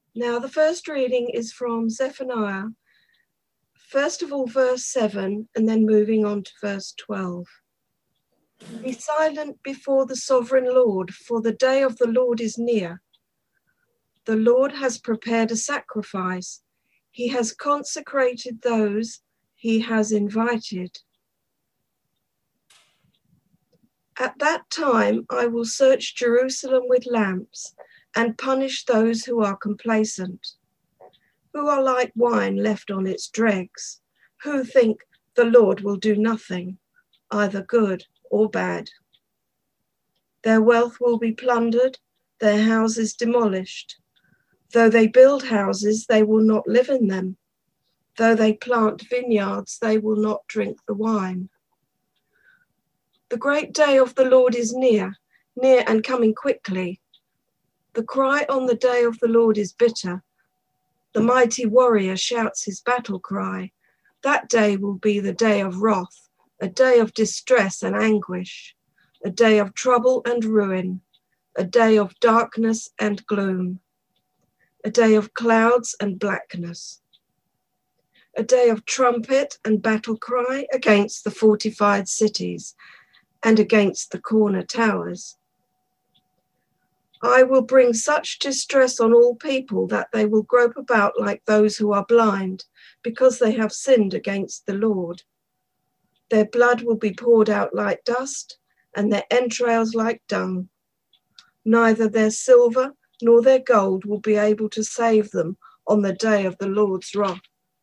Now, the first reading is from Zephaniah, first of all, verse 7, and then moving on to verse 12. Be silent before the sovereign Lord, for the day of the Lord is near. The Lord has prepared a sacrifice. He has consecrated those he has invited. At that time, I will search Jerusalem with lamps and punish those who are complacent, who are like wine left on its dregs, who think the Lord will do nothing, either good or bad. Their wealth will be plundered, their houses demolished. Though they build houses, they will not live in them. Though they plant vineyards, they will not drink the wine. The great day of the Lord is near and coming quickly. The cry on the day of the Lord is bitter. The mighty warrior shouts his battle cry. That day will be the day of wrath, a day of distress and anguish, a day of trouble and ruin, a day of darkness and gloom, a day of clouds and blackness, a day of trumpet and battle cry against the fortified cities and against the corner towers. I will bring such distress on all people that they will grope about like those who are blind, because they have sinned against the Lord. Their blood will be poured out like dust, and their entrails like dung. Neither their silver nor their gold will be able to save them on the day of the Lord's wrath.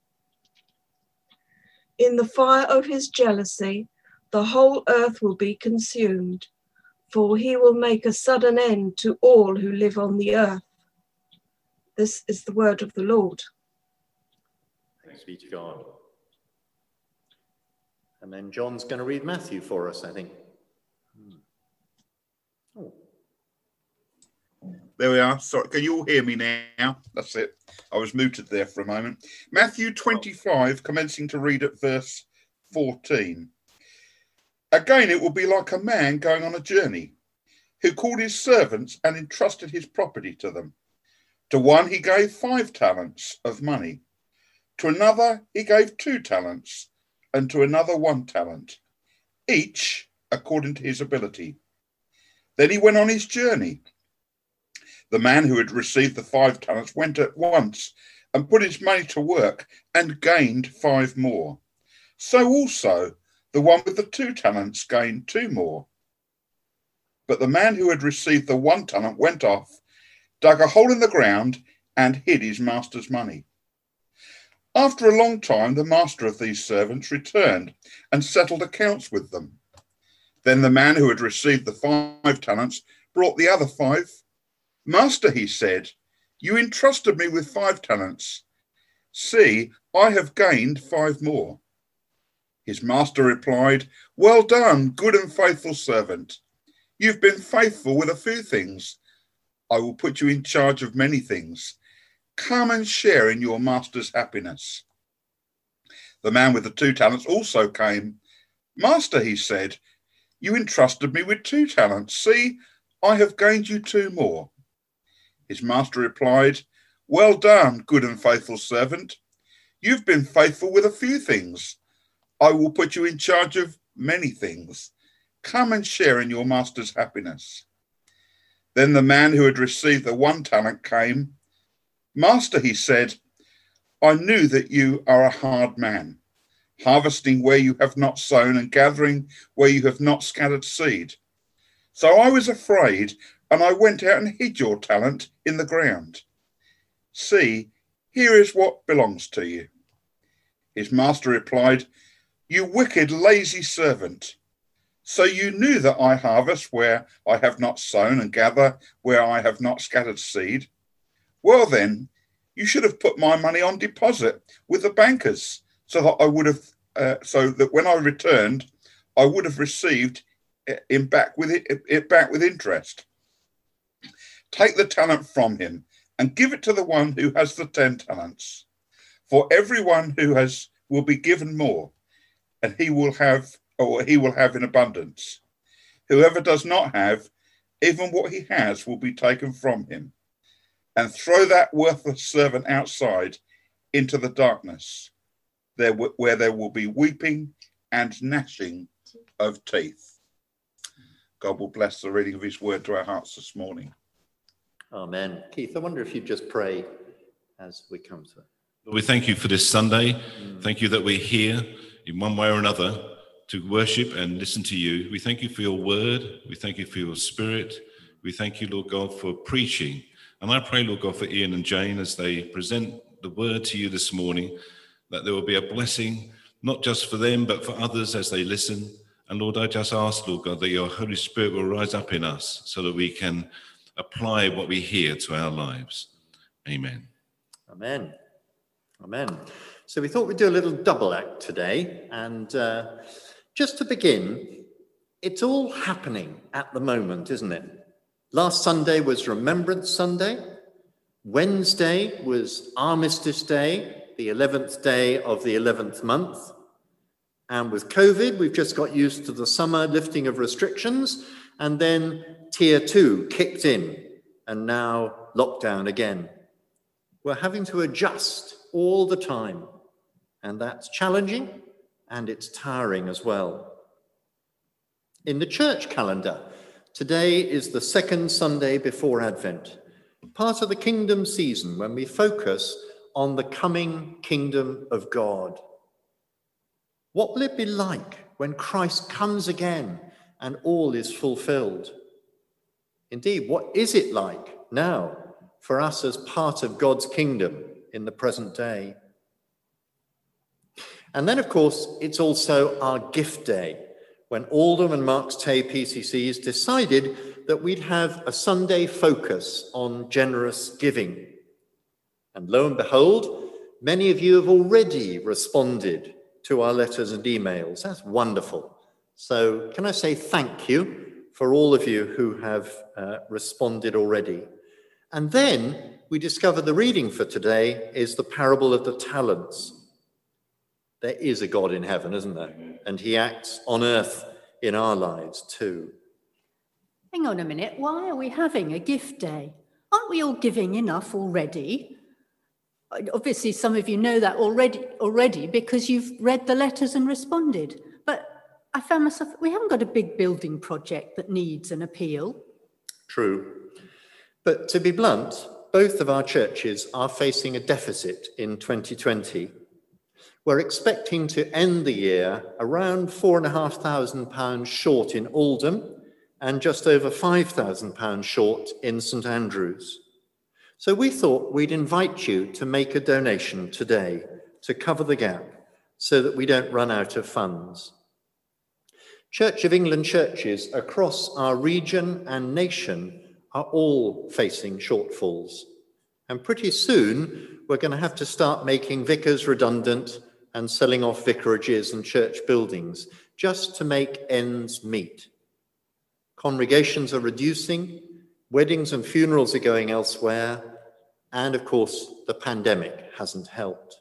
In the fire of his jealousy, the whole earth will be consumed, for he will make a sudden end to all who live on the earth. This is the word of the Lord. Thanks be to God. And then John's going to read Matthew for us, I think. Oh. There we are. Sorry, can you all hear me now? That's it. I was muted there for a moment. Matthew 25, commencing to read at verse 14. Again, it will be like a man going on a journey, who called his servants and entrusted his property to them. To one he gave 5 talents of money, to another he gave 2 talents, and to another 1 talent, each according to his ability. Then he went on his journey. The man who had received the 5 talents went at once and put his money to work and gained 5 more. So also the one with the 2 talents gained 2 more. But the man who had received the 1 talent went off, dug a hole in the ground, and hid his master's money. After a long time, the master of these servants returned and settled accounts with them. Then the man who had received the 5 talents brought the other 5. Master, he said, you entrusted me with 5 talents. See, I have gained 5 more. His master replied, well done, good and faithful servant. You've been faithful with a few things. I will put you in charge of many things. Come and share in your master's happiness. The man with the 2 talents also came. Master, he said, you entrusted me with 2 talents. See, I have gained you 2 more. His master replied, well done, good and faithful servant. You've been faithful with a few things. I will put you in charge of many things. Come and share in your master's happiness. Then the man who had received the 1 talent came. Master, he said, I knew that you are a hard man, harvesting where you have not sown and gathering where you have not scattered seed. So I was afraid, and I went out and hid your talent in the ground. See, here is what belongs to you. His master replied, you wicked, lazy servant. So you knew that I harvest where I have not sown and gather where I have not scattered seed. Well then, you should have put my money on deposit with the bankers, so that when I returned, I would have received it back with interest. Take the talent from him and give it to the one who has the 10 talents. For everyone who has will be given more, and he will have in abundance. Whoever does not have, even what he has will be taken from him. and throw that worthless servant outside into the darkness, where there will be weeping and gnashing of teeth. God will bless the reading of his word to our hearts this morning. Amen. Keith, I wonder if you'd just pray as we come to it. We thank you for this Sunday. Thank you that we're here in one way or another to worship and listen to you. We thank you for your word. We thank you for your spirit. We thank you, Lord God, for preaching. And I pray, Lord God, for Ian and Jane as they present the word to you this morning, that there will be a blessing, not just for them, but for others as they listen. And Lord, I just ask, Lord God, that your Holy Spirit will rise up in us so that we can apply what we hear to our lives. Amen. Amen. Amen. So we thought we'd do a little double act today. And just to begin, it's all happening at the moment, isn't it? Last Sunday was Remembrance Sunday. Wednesday was Armistice Day, the 11th day of the 11th month. And with COVID, we've just got used to the summer lifting of restrictions, and then Tier 2 kicked in, and now lockdown again. We're having to adjust all the time, and that's challenging, and it's tiring as well. In the church calendar, today is the second Sunday before Advent, part of the kingdom season when we focus on the coming kingdom of God. What will it be like when Christ comes again and all is fulfilled? Indeed, what is it like now for us as part of God's kingdom in the present day? And then, of course, it's also our gift day, when Oldham and Marks Tay PCCs decided that we'd have a Sunday focus on generous giving. And lo and behold, many of you have already responded to our letters and emails. That's wonderful. So can I say thank you for all of you who have responded already. And then we discover the reading for today is the parable of the talents. There is a God in heaven, isn't there? And he acts on earth in our lives too. Hang on a minute, why are we having a gift day? Aren't we all giving enough already? Obviously, some of you know that already because you've read the letters and responded. But I found myself, we haven't got a big building project that needs an appeal. True. But to be blunt, both of our churches are facing a deficit in 2020. We're expecting to end the year around £4,500 short in Oldham and just over £5,000 short in St Andrews. So we thought we'd invite you to make a donation today to cover the gap so that we don't run out of funds. Church of England churches across our region and nation are all facing shortfalls. And pretty soon, we're going to have to start making vicars redundant and selling off vicarages and church buildings just to make ends meet. Congregations are reducing, weddings and funerals are going elsewhere, and of course, the pandemic hasn't helped.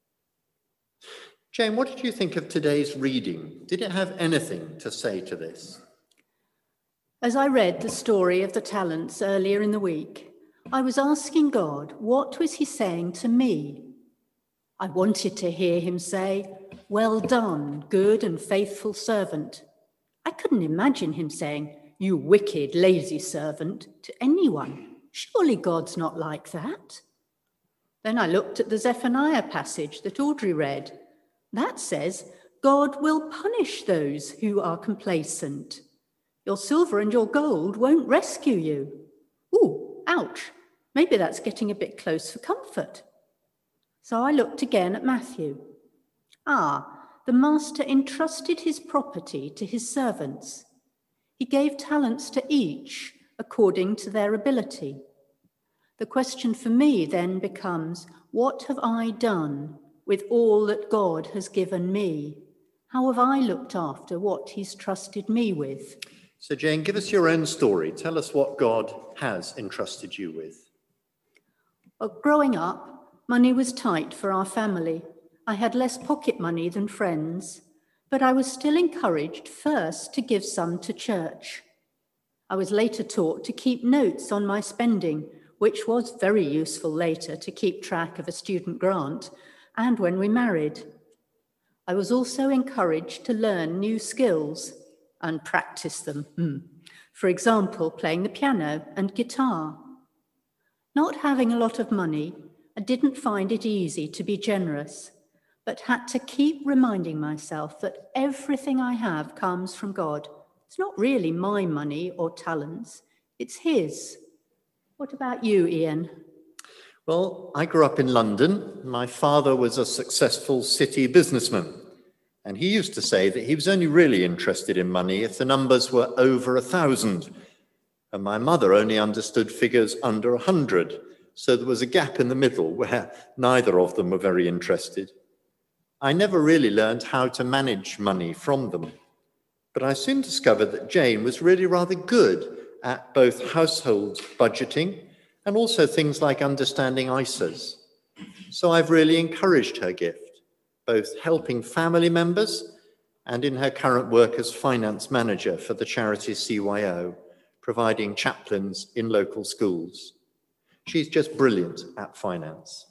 Jane, what did you think of today's reading? Did it have anything to say to this? As I read the story of the talents earlier in the week, I was asking God, what was he saying to me? I wanted to hear him say, "Well done, good and faithful servant." I couldn't imagine him saying, "You wicked, lazy servant," to anyone. Surely God's not like that. Then I looked at the Zephaniah passage that Audrey read. That says, God will punish those who are complacent. Your silver and your gold won't rescue you. Ooh, ouch. Maybe that's getting a bit close for comfort. So I looked again at Matthew. The master entrusted his property to his servants. He gave talents to each according to their ability. The question for me then becomes, what have I done with all that God has given me? How have I looked after what he's trusted me with? So Jane, give us your own story. Tell us what God has entrusted you with. Well, growing up, money was tight for our family. I had less pocket money than friends, but I was still encouraged first to give some to church. I was later taught to keep notes on my spending, which was very useful later to keep track of a student grant, and when we married. I was also encouraged to learn new skills and practice them. For example, playing the piano and guitar. Not having a lot of money, I didn't find it easy to be generous, but had to keep reminding myself that everything I have comes from God. It's not really my money or talents, it's his. What about you, Ian? Well, I grew up in London. My father was a successful city businessman, and he used to say that he was only really interested in money if the numbers were over 1,000, and my mother only understood figures under 100, so there was a gap in the middle where neither of them were very interested. I never really learned how to manage money from them, but I soon discovered that Jane was really rather good at both household budgeting and also things like understanding ISAs. So I've really encouraged her gift, both helping family members and in her current work as finance manager for the charity CYO, providing chaplains in local schools. She's just brilliant at finance.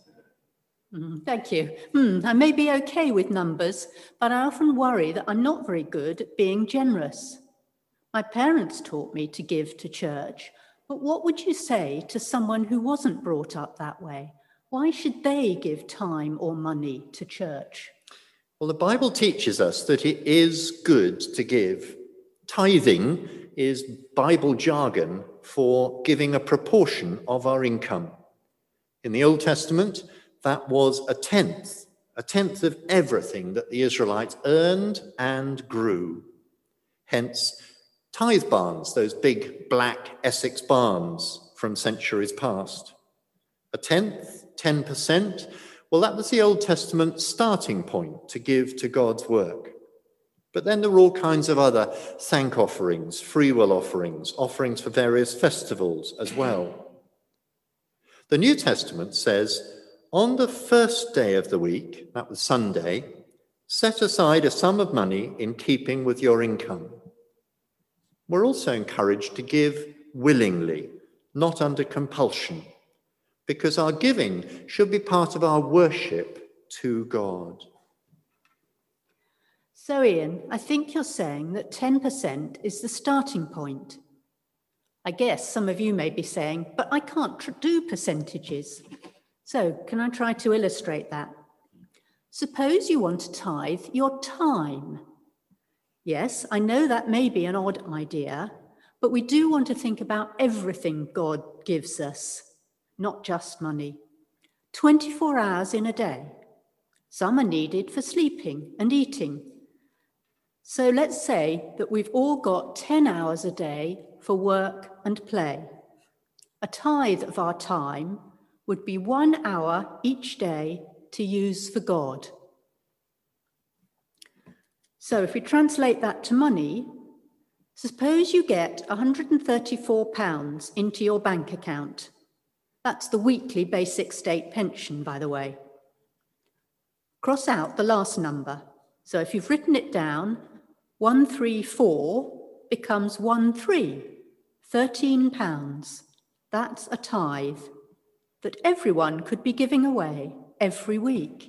Thank you. I may be okay with numbers, but I often worry that I'm not very good at being generous. My parents taught me to give to church, but what would you say to someone who wasn't brought up that way? Why should they give time or money to church? Well, the Bible teaches us that it is good to give. Tithing is Bible jargon for giving a proportion of our income. In the Old Testament, that was a tenth of everything that the Israelites earned and grew. Hence, tithe barns, those big black Essex barns from centuries past. A tenth, 10%, well, that was the Old Testament starting point to give to God's work. But then there were all kinds of other thank offerings, free will offerings, offerings for various festivals as well. The New Testament says, on the first day of the week, that was Sunday, set aside a sum of money in keeping with your income. We're also encouraged to give willingly, not under compulsion, because our giving should be part of our worship to God. So, Ian, I think you're saying that 10% is the starting point. I guess some of you may be saying, but I can't do percentages. So, can I try to illustrate that? Suppose you want to tithe your time. Yes, I know that may be an odd idea, but we do want to think about everything God gives us, not just money. 24 hours in a day. Some are needed for sleeping and eating. So let's say that we've all got 10 hours a day for work and play. A tithe of our time would be 1 hour each day to use for God. So if we translate that to money, suppose you get £134 into your bank account. That's the weekly basic state pension, by the way. Cross out the last number. So if you've written it down, 134 becomes 13, £13. That's a tithe that everyone could be giving away every week.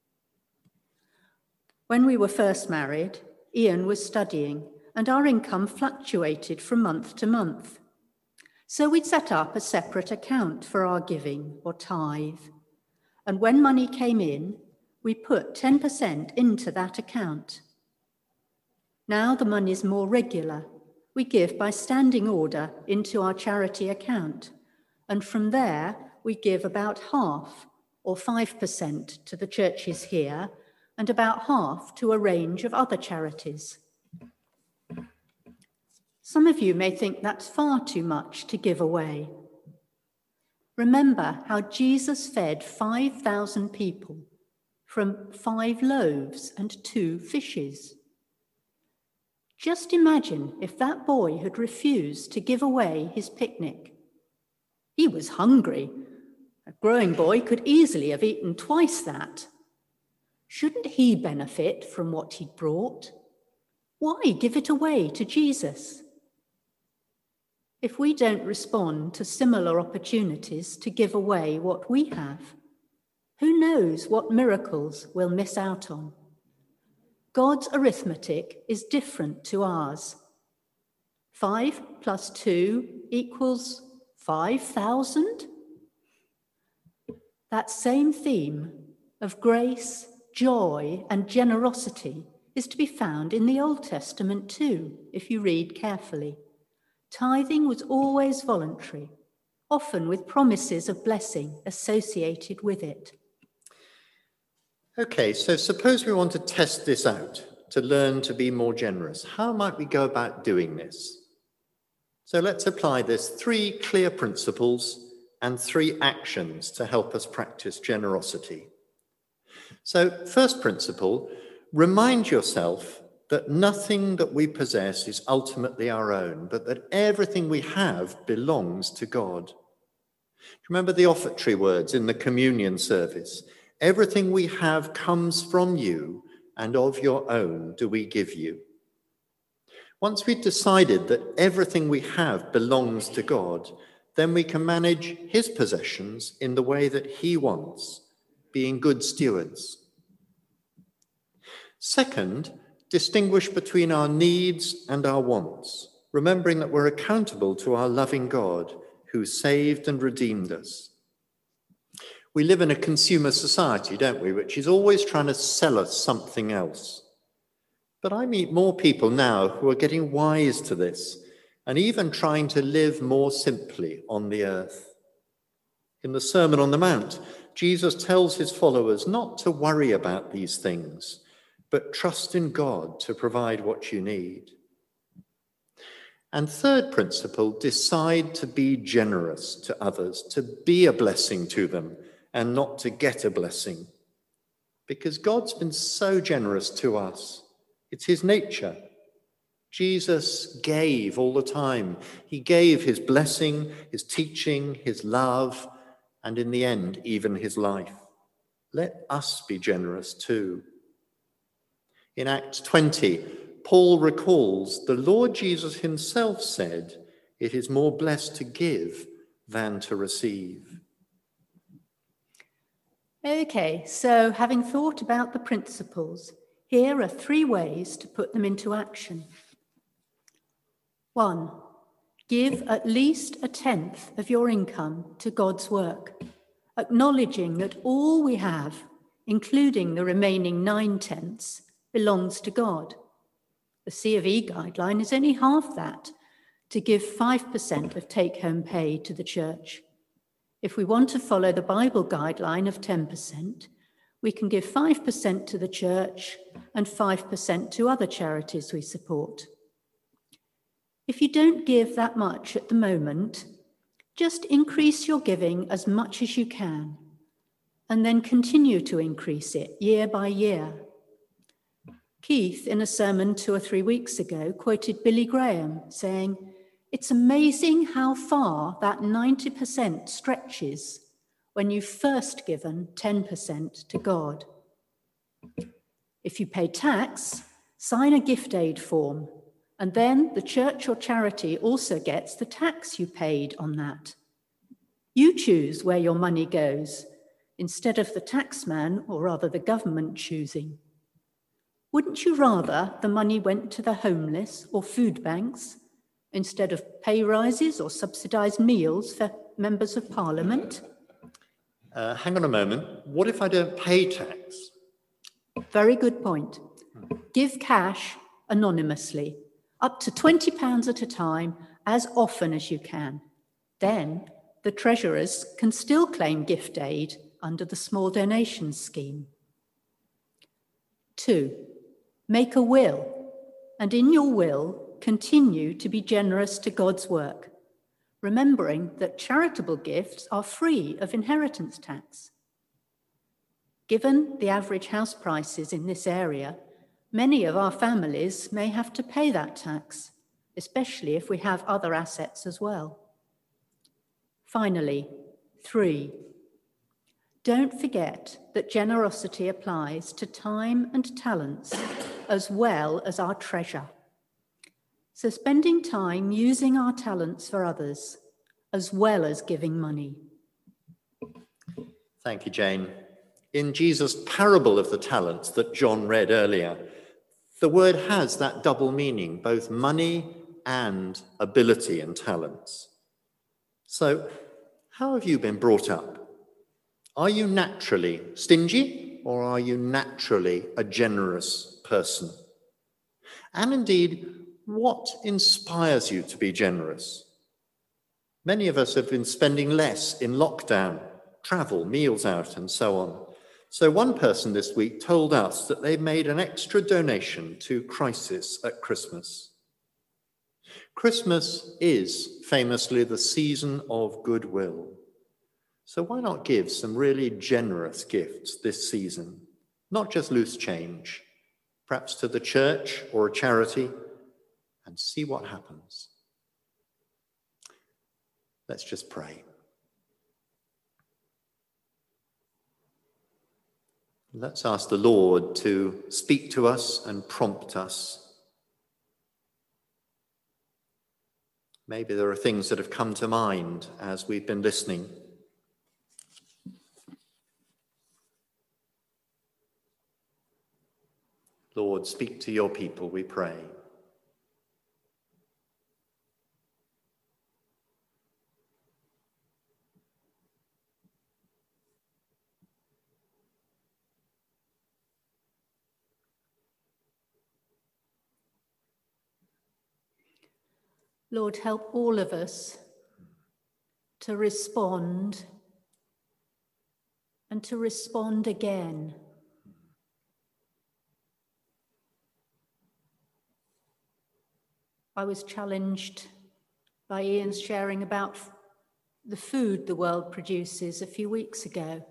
When we were first married, Ian was studying and our income fluctuated from month to month. So we'd set up a separate account for our giving or tithe. And when money came in, we put 10% into that account. Now the money's more regular. We give by standing order into our charity account. And from there, we give about half or 5% to the churches here and about half to a range of other charities. Some of you may think that's far too much to give away. Remember how Jesus fed 5,000 people from 5 loaves and 2 fishes. Just imagine if that boy had refused to give away his picnic. He was hungry. A growing boy could easily have eaten twice that. Shouldn't he benefit from what he'd brought? Why give it away to Jesus? if we don't respond to similar opportunities to give away what we have? Who knows what miracles we'll miss out on? God's arithmetic is different to ours. 5 plus 2 equals 5,000? That same theme of grace, joy, and generosity is to be found in the Old Testament too, if you read carefully. Tithing was always voluntary, often with promises of blessing associated with it. Okay, so suppose we want to test this out, to learn to be more generous. How might we go about doing this? So let's apply this 3 clear principles and 3 actions to help us practice generosity. So first principle, remind yourself that nothing that we possess is ultimately our own, but that everything we have belongs to God. Remember the offertory words in the communion service. Everything we have comes from you, and of your own do we give you. Once we've decided that everything we have belongs to God, then we can manage his possessions in the way that he wants, being good stewards. Second, distinguish between our needs and our wants, remembering that we're accountable to our loving God who saved and redeemed us. We live in a consumer society, don't we, which is always trying to sell us something else. But I meet more people now who are getting wise to this and even trying to live more simply on the earth. In the Sermon on the Mount, Jesus tells his followers not to worry about these things, but trust in God to provide what you need. And third principle, decide to be generous to others, to be a blessing to them, and not to get a blessing. Because God's been so generous to us. It's his nature. Jesus gave all the time. He gave his blessing, his teaching, his love, and in the end, even his life. Let us be generous too. In Acts 20, Paul recalls the Lord Jesus himself said, "It is more blessed to give than to receive." Okay, so having thought about the principles, here are 3 ways to put them into action. 1, give at least 1/10 of your income to God's work, acknowledging that all we have, including the remaining 9/10, belongs to God. The C of E guideline is only half that, to give 5% of take-home pay to the church. If we want to follow the Bible guideline of 10%, we can give 5% to the church and 5% to other charities we support. If you don't give that much at the moment, just increase your giving as much as you can, and then continue to increase it year by year. Keith, in a sermon 2 or 3 weeks ago, quoted Billy Graham saying, "It's amazing how far that 90% stretches when you've first given 10% to God." If you pay tax, sign a gift aid form, and then the church or charity also gets the tax you paid on that. You choose where your money goes, instead of the taxman, or rather the government, choosing. Wouldn't you rather the money went to the homeless or food banks, instead of pay rises or subsidised meals for members of parliament? Hang on a moment. What if I don't pay tax? Very good point. Give cash anonymously, up to £20 at a time, as often as you can. Then the treasurers can still claim gift aid under the small donations scheme. 2, make a will, and in your will, continue to be generous to God's work, remembering that charitable gifts are free of inheritance tax. Given the average house prices in this area, many of our families may have to pay that tax, especially if we have other assets as well. Finally, 3, don't forget that generosity applies to time and talents as well as our treasure. So spending time using our talents for others, as well as giving money. Thank you, Jane. In Jesus' parable of the talents that John read earlier, the word has that double meaning, both money and ability and talents. So, how have you been brought up? Are you naturally stingy, or are you naturally a generous person? And indeed, what inspires you to be generous? Many of us have been spending less in lockdown, travel, meals out, and so on. So one person this week told us that they made an extra donation to Crisis at Christmas. Christmas is famously the season of goodwill. So why not give some really generous gifts this season? Not just loose change, perhaps to the church or a charity, and see what happens. Let's just pray. Let's ask the Lord to speak to us and prompt us. Maybe there are things that have come to mind as we've been listening. Lord, speak to your people, we pray. Lord, help all of us to respond and to respond again. I was challenged by Ian's sharing about the food the world produces a few weeks ago.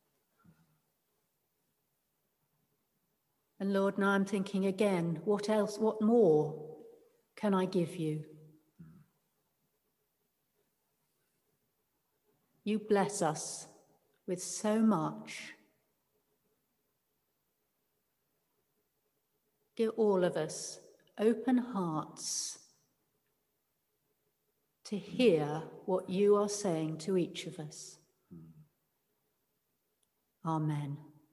And Lord, now I'm thinking again, what else, what more can I give you? You bless us with so much. Give all of us open hearts to hear what you are saying to each of us. Amen.